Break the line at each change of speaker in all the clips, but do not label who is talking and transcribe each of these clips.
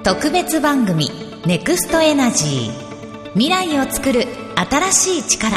特別番組ネクストエナジー、未来をつくる新しい力。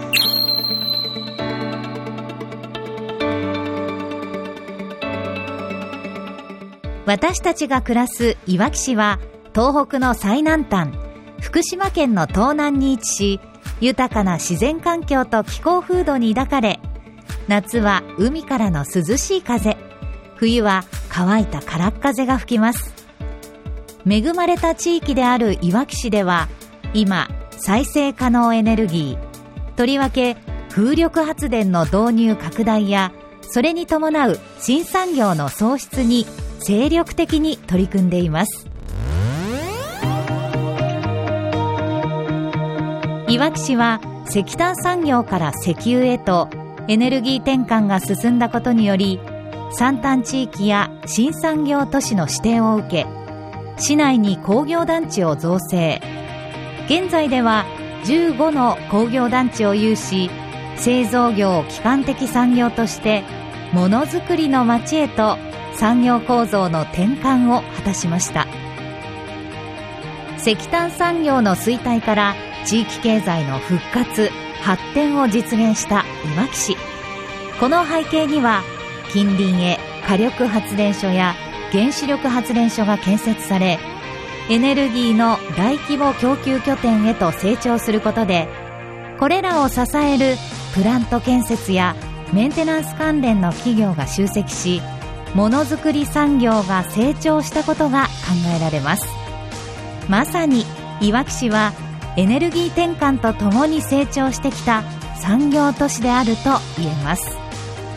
私たちが暮らすいわき市は東北の最南端、福島県の東南に位置し、豊かな自然環境と気候風土に抱かれ、夏は海からの涼しい風、冬は乾いたからっ風が吹きます。恵まれた地域であるいわき市では今、再生可能エネルギー、とりわけ風力発電の導入拡大や、それに伴う新産業の創出に精力的に取り組んでいます。いわき市は石炭産業から石油へとエネルギー転換が進んだことにより、山間地域や新産業都市の指定を受け、市内に工業団地を造成。現在では15の工業団地を有し、製造業を基幹的産業としてものづくりの街へと産業構造の転換を果たしました。石炭産業の衰退から地域経済の復活・発展を実現したいわき市。この背景には、近隣へ火力発電所や原子力発電所が建設され、エネルギーの大規模供給拠点へと成長することで、これらを支えるプラント建設やメンテナンス関連の企業が集積し、ものづくり産業が成長したことが考えられます。まさにいわき市はエネルギー転換とともに成長してきた産業都市であると言えます。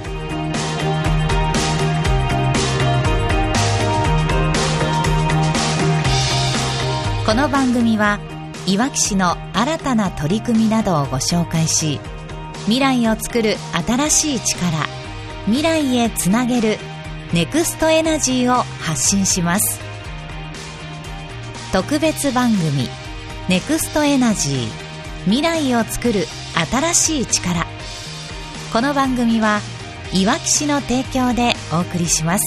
この番組はいわき市の新たな取り組みなどをご紹介し、未来をつくる新しい力、未来へつなげるネクストエナジーを発信します。特別番組ネクストエナジー、未来をつくる新しい力。この番組はいわき市の提供でお送りします。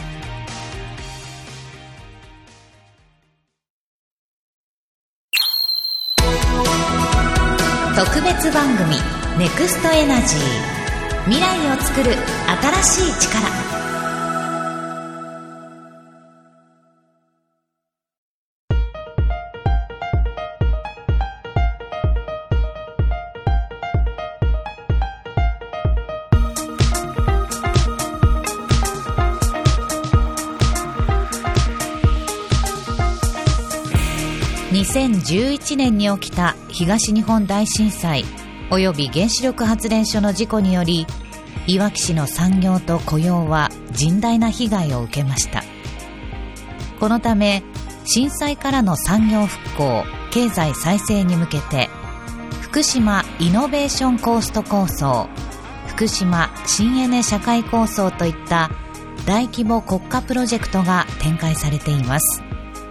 特別番組ネクストエナジー、未来をつくる新しい力。2011年に起きた東日本大震災及び原子力発電所の事故により、いわき市の産業と雇用は甚大な被害を受けました。このため震災からの産業復興・経済再生に向けて、福島イノベーションコースト構想、福島新エネ社会構想といった大規模国家プロジェクトが展開されています。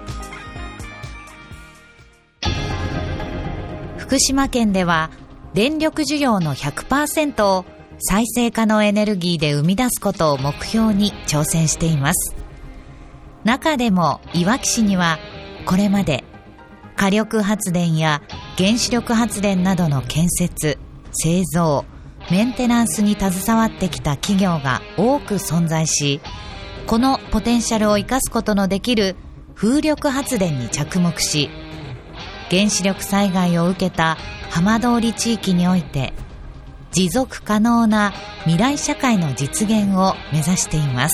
福島県では電力需要の 100% を再生可能エネルギーで生み出すことを目標に挑戦しています。中でもいわき市にはこれまで火力発電や原子力発電などの建設、製造、メンテナンスに携わってきた企業が多く存在し、このポテンシャルを生かすことのできる風力発電に着目し、原子力災害を受けた浜通り地域において持続可能な未来社会の実現を目指しています。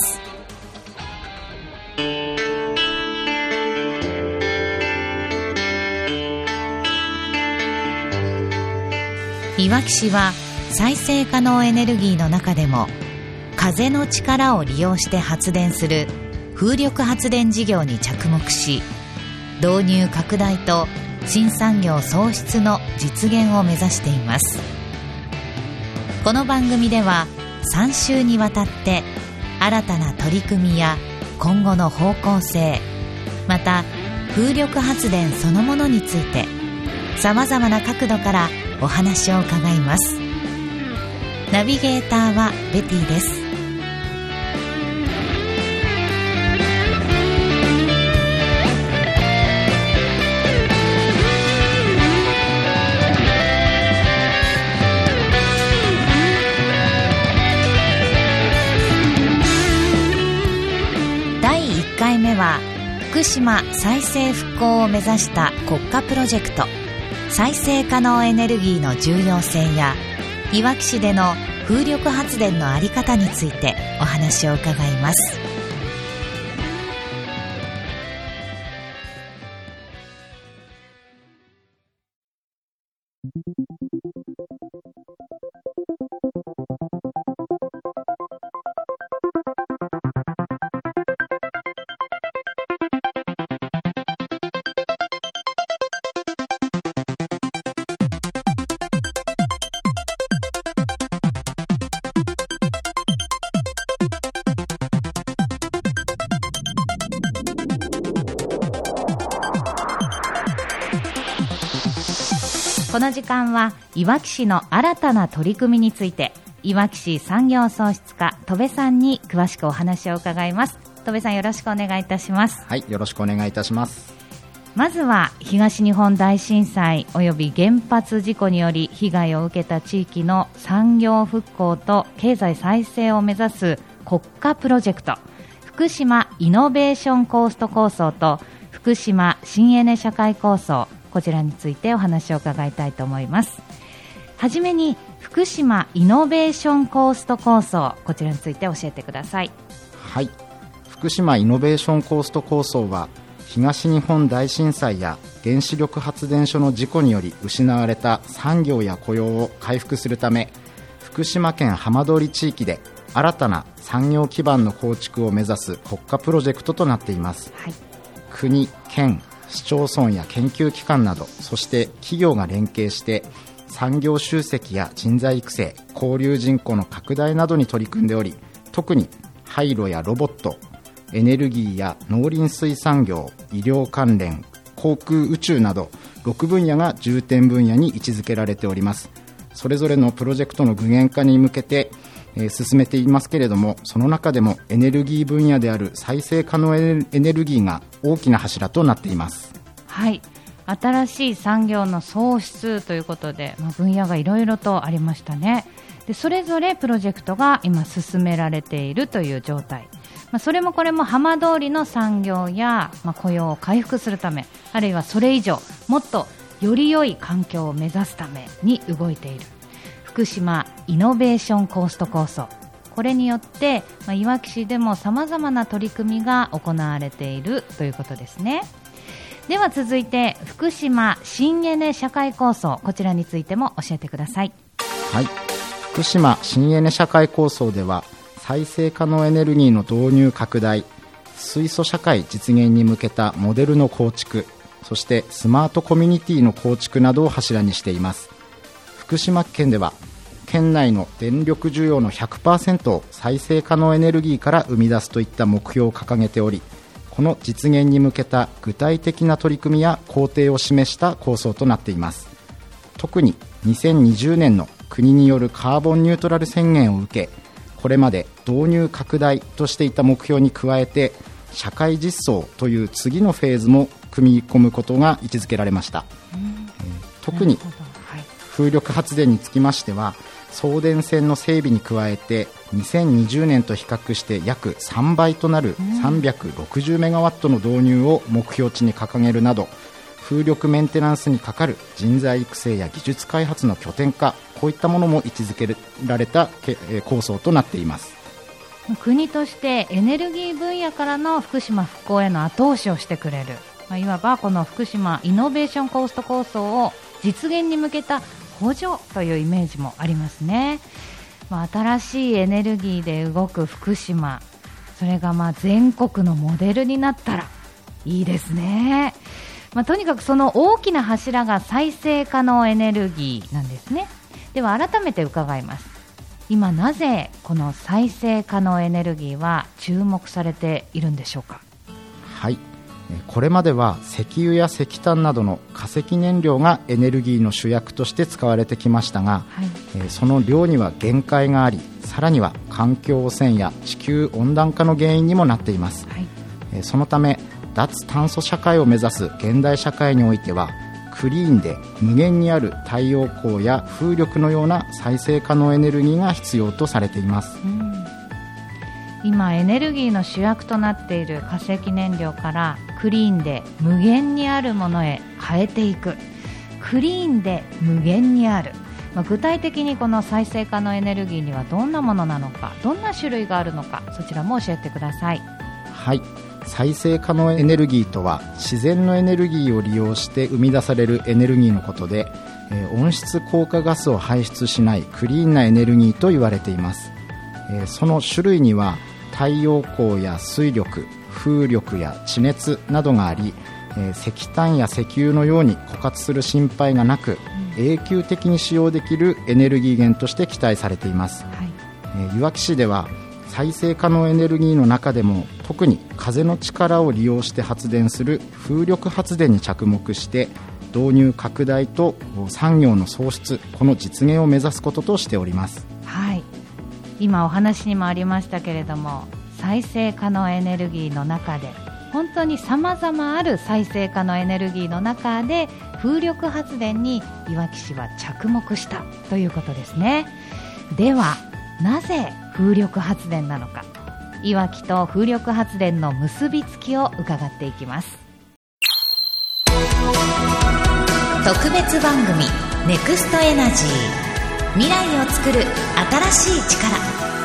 いわき市は再生可能エネルギーの中でも風の力を利用して発電する風力発電事業に着目し、導入拡大と新産業創出の実現を目指しています。この番組では3週にわたって新たな取り組みや今後の方向性、また風力発電そのものについてさまざまな角度からお話を伺います。ナビゲーターはベティです。 第1回目は福島再生復興を目指した国家プロジェクト再生可能エネルギーの重要性やいわき市での風力発電の在り方についてお話を伺います。この時間はいわき市の新たな取り組みについていわき市産業創出課戸部さんに詳しくお話を伺います。戸部さん、よろしくお願いいたします。
はい、よろしくお願いいたします。
まずは東日本大震災および原発事故により被害を受けた地域の産業復興と経済再生を目指す国家プロジェクト福島イノベーションコースト構想と福島新エネ社会構想、こちらについてお話を伺いたいと思います。はじめに福島イノベーションコースト構想、こちらについて教えてください。
はい、福島イノベーションコースト構想は東日本大震災や原子力発電所の事故により失われた産業や雇用を回復するため福島県浜通り地域で新たな産業基盤の構築を目指す国家プロジェクトとなっています。はい、国、県、市町村や研究機関など、そして企業が連携して産業集積や人材育成、交流人口の拡大などに取り組んでおり、特に廃炉やロボット、エネルギーや農林水産業、医療関連、航空宇宙など6分野が重点分野に位置づけられております。それぞれのプロジェクトの具現化に向けて進めていますけれども、その中でもエネルギー分野である再生可能エネルギーが大きな柱となっています。
はい、新しい産業の創出ということで、分野がいろいろとありましたね。でそれぞれプロジェクトが今進められているという状態、それもこれも浜通りの産業や、雇用を回復するため、あるいはそれ以上もっとより良い環境を目指すために動いている福島イノベーションコースト構想、これによって、いわき市でもさまざまな取り組みが行われているということですね。では続いて福島新エネ社会構想、こちらについても教えてください。
はい、福島新エネ社会構想では再生可能エネルギーの導入拡大、水素社会実現に向けたモデルの構築、そしてスマートコミュニティの構築などを柱にしています。福島県では県内の電力需要の 100% を再生可能エネルギーから生み出すといった目標を掲げており、この実現に向けた具体的な取り組みや工程を示した構想となっています。特に2020年の国によるカーボンニュートラル宣言を受け、これまで導入拡大としていた目標に加えて社会実装という次のフェーズも組み込むことが位置づけられました。特に風力発電につきましては送電線の整備に加えて2020年と比較して約3倍となる360メガワットの導入を目標値に掲げるなど、風力メンテナンスにかかる人材育成や技術開発の拠点化、こういったものも位置づけられた構想となっています。
国としてエネルギー分野からの福島復興への後押しをしてくれる、いわばこの福島イノベーションコースト構想を実現に向けた補助というイメージもありますね。新しいエネルギーで動く福島、それが全国のモデルになったらいいですね。とにかくその大きな柱が再生可能エネルギーなんですね。では改めて伺います。今なぜこの再生可能エネルギーは注目されているんでしょうか。
はい、これまでは石油や石炭などの化石燃料がエネルギーの主役として使われてきましたが、その量には限界があり、さらには環境汚染や地球温暖化の原因にもなっています。そのため脱炭素社会を目指す現代社会においてはクリーンで無限にある太陽光や風力のような再生可能エネルギーが必要とされています。
今エネルギーの主役となっている化石燃料からクリーンで無限にあるものへ変えていく。クリーンで無限にある、具体的にこの再生可能エネルギーにはどんなものなのか、どんな種類があるのか、そちらも教えてください。
はい、再生可能エネルギーとは自然のエネルギーを利用して生み出されるエネルギーのことで、温室効果ガスを排出しないクリーンなエネルギーと言われています。その種類には太陽光や水力、風力や地熱などがあり、石炭や石油のように枯渇する心配がなく、永久的に使用できるエネルギー源として期待されています。いわき市では再生可能エネルギーの中でも特に風の力を利用して発電する風力発電に着目して導入拡大と産業の創出、この実現を目指すこととしております。
はい、今お話にもありましたけれども、再生可能エネルギーの中で本当に様々ある再生可能エネルギーの中で風力発電にいわき市は着目したということですね。ではなぜ風力発電なのか、いわきと風力発電の結びつきを伺っていきます。特別番組ネクストエナジー、未来をつくる新しい力。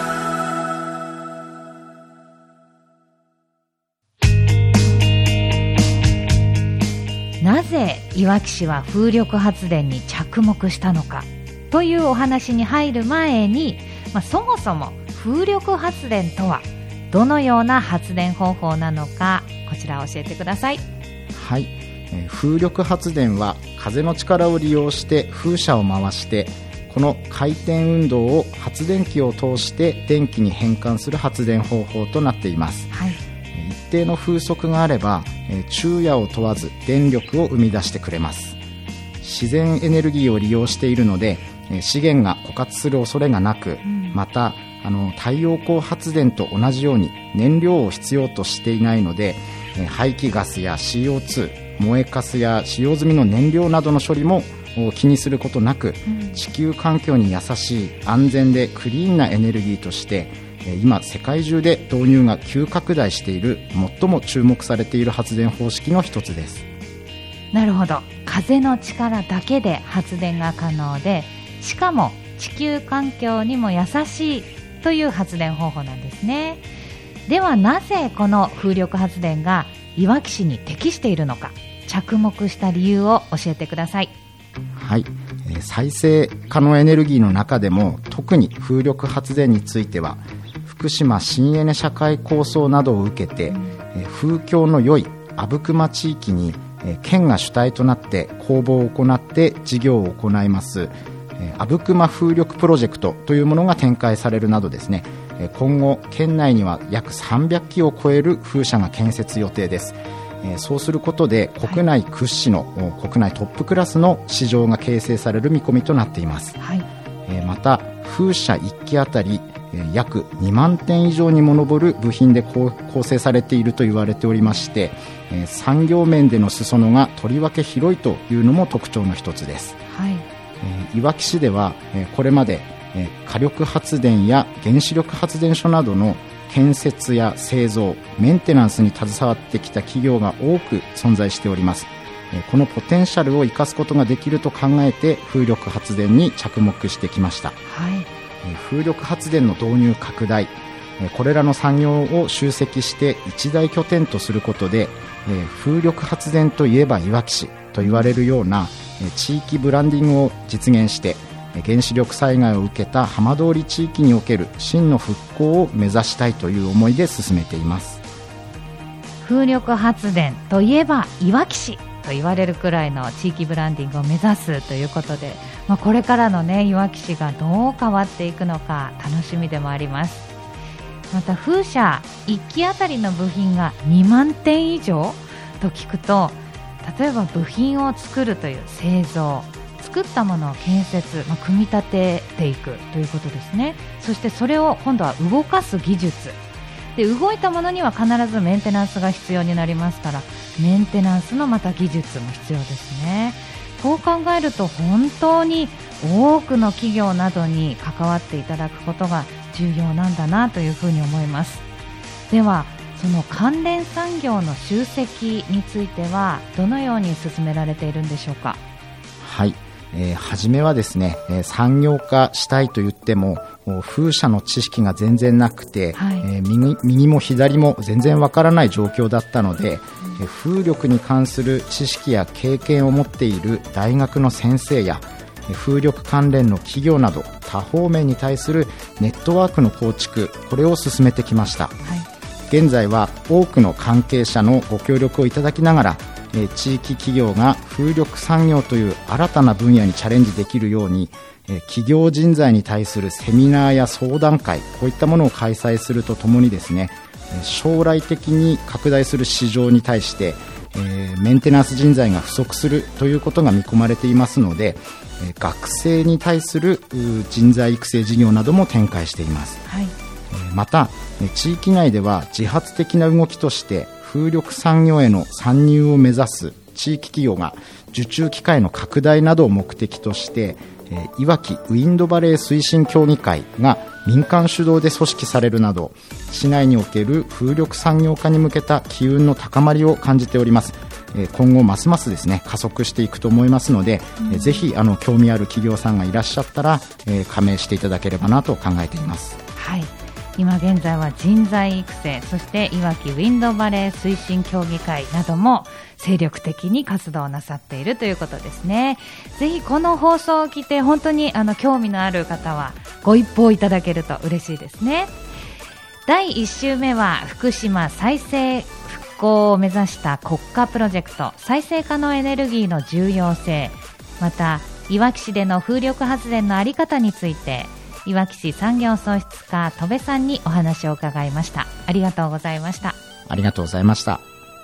なぜいわき市は風力発電に着目したのかというお話に入る前に、そもそも風力発電とはどのような発電方法なのか、こちら教えてください。
はい、風力発電は風の力を利用して風車を回して、この回転運動を発電機を通して電気に変換する発電方法となっています。はい、一定の風速があれば昼夜を問わず電力を生み出してくれます。自然エネルギーを利用しているので資源が枯渇する恐れがなく、また太陽光発電と同じように燃料を必要としていないので、排気ガスや CO2、燃えかすや使用済みの燃料などの処理も気にすることなく、地球環境に優しい安全でクリーンなエネルギーとして今世界中で導入が急拡大している、最も注目されている発電方式の一つです。
なるほど、風の力だけで発電が可能で、しかも地球環境にも優しいという発電方法なんですね。ではなぜこの風力発電がいわき市に適しているのか、着目した理由を教えてください。
はい、再生可能エネルギーの中でも特に風力発電については福島新エネ社会構想などを受けて、風況の良い阿武隈地域に県が主体となって公募を行って事業を行います阿武隈風力プロジェクトというものが展開されるなどですね、今後県内には約300基を超える風車が建設予定です。そうすることで国内屈指の、国内トップクラスの市場が形成される見込みとなっています。はい、また風車1基あたり約2万点以上にも上る部品で構成されていると言われておりまして、産業面での裾野がとりわけ広いというのも特徴の一つです。はい、いわき市ではこれまで火力発電や原子力発電所などの建設や製造、メンテナンスに携わってきた企業が多く存在しております。このポテンシャルを生かすことができると考えて風力発電に着目してきました。はい、風力発電の導入拡大、これらの産業を集積して一大拠点とすることで、風力発電といえばいわき市と言われるような地域ブランディングを実現して、原子力災害を受けた浜通り地域における真の復興を目指したいという思いで進めています。
風力発電といえばいわき市と言われるくらいの地域ブランディングを目指すということで、これからのねいわき市がどう変わっていくのか楽しみでもあります。また風車1基あたりの部品が2万点以上と聞くと、例えば部品を作るという製造、作ったものを建設、組み立てていくということですね。そしてそれを今度は動かす技術で、動いたものには必ずメンテナンスが必要になりますから、メンテナンスのまた技術も必要ですね。こう考えると本当に多くの企業などに関わっていただくことが重要なんだなというふうに思います。 ではその関連産業の集積についてはどのように進められているんでしょうか。
はい、初めはですね、産業化したいと言っても風車の知識が全然なくて、はい、右も左も全然わからない状況だったので、風力に関する知識や経験を持っている大学の先生や風力関連の企業など多方面に対するネットワークの構築、これを進めてきました。はい、現在は多くの関係者のご協力をいただきながら、地域企業が風力産業という新たな分野にチャレンジできるように、企業人材に対するセミナーや相談会、こういったものを開催するとともにですね、将来的に拡大する市場に対して、メンテナンス人材が不足するということが見込まれていますので、学生に対する人材育成事業なども展開しています。はい、また地域内では自発的な動きとして風力産業への参入を目指す地域企業が受注機会の拡大などを目的としていわきウィンドバレー推進協議会が民間主導で組織されるなど、市内における風力産業化に向けた機運の高まりを感じております。今後ますますですね加速していくと思いますので、ぜひ興味ある企業さんがいらっしゃったら、加盟していただければなと考えています。
はい、今現在は人材育成、そしていわきウィンドバレー推進協議会なども精力的に活動なさっているということですね。ぜひこの放送を聞いて本当に興味のある方はご一報いただけると嬉しいですね。第1週目は福島再生復興を目指した国家プロジェクト再生可能エネルギーの重要性、またいわき市での風力発電のあり方についていわき市産業創出課戸部さんにお話を伺いました。ありがとうございました。
ありがとうございました。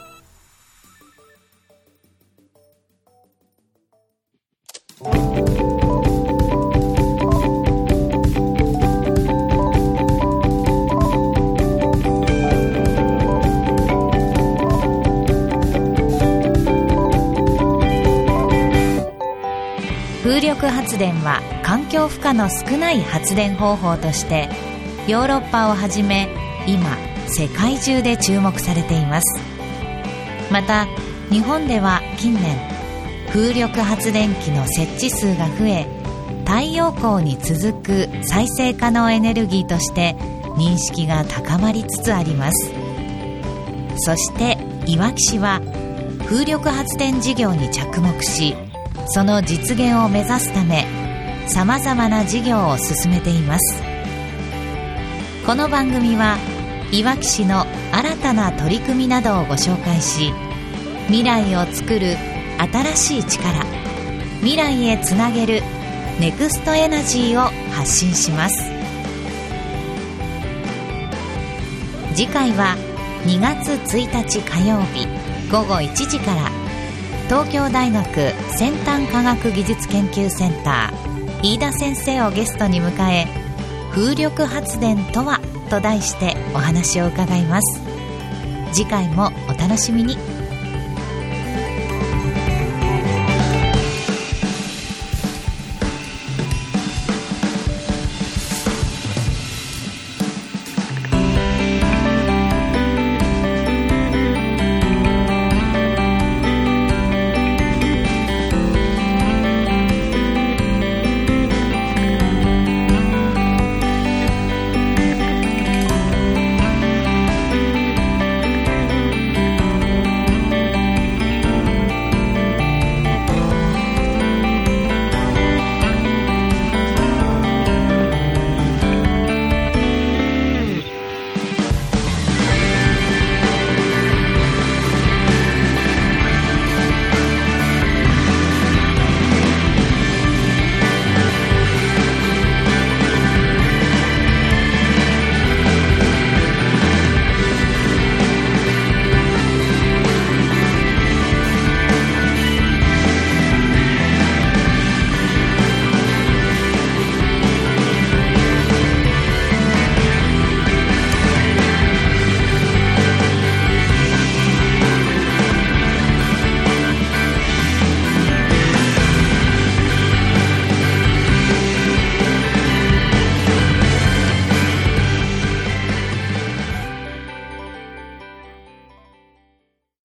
風力発電は環境負荷の少ない発電方法としてヨーロッパをはじめ今世界中で注目されています。また日本では近年風力発電機の設置数が増え、太陽光に続く再生可能エネルギーとして認識が高まりつつあります。そしていわき市は風力発電事業に着目し、その実現を目指すためさまざまな事業を進めています。この番組はいわき市の新たな取り組みなどをご紹介し、未来をつくる新しい力、未来へつなげるネクストエナジーを発信します。次回は2月1日火曜日午後1時から東京大学先端科学技術研究センター飯田先生をゲストに迎え、風力発電とはと題してお話を伺います。次回もお楽しみに。